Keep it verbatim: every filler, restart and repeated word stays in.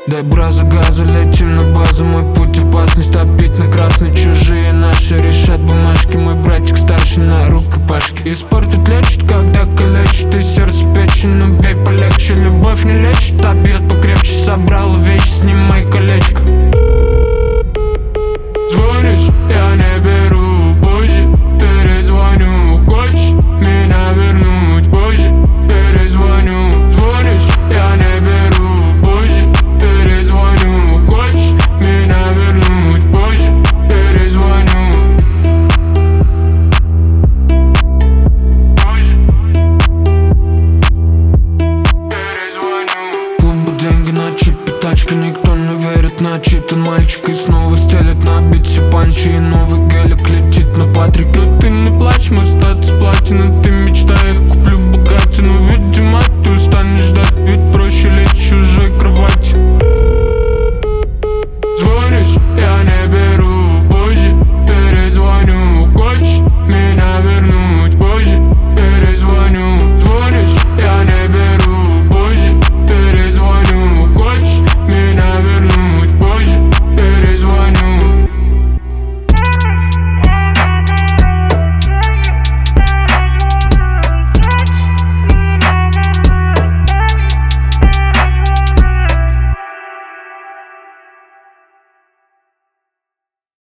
Дай браза газа, летим на базу. Мой путь опасность, топить на красный. Чужие наши решат бумажки. Мой братик старший на рукопашке. И спорт тут лечит, когда калечит. И сердце печень, ну бей полегче. Любовь не лечит, а бьет покрепче. Собрал вещи, снимай колечко. Звонишь, я не беру, позже перезвоню. Хочешь меня вернуть, позже перезвоню. Звонишь, я не беру, позже перезвоню. Хочешь меня вернуть, позже перезвоню. Позже перезвоню. Клубы, деньги на чипе, тачка, никто не верит, начитан мальчик. И снова стелет на бите панчи. И новый гелик летит на Патрик. Ну ты не плачь, мой статус платина.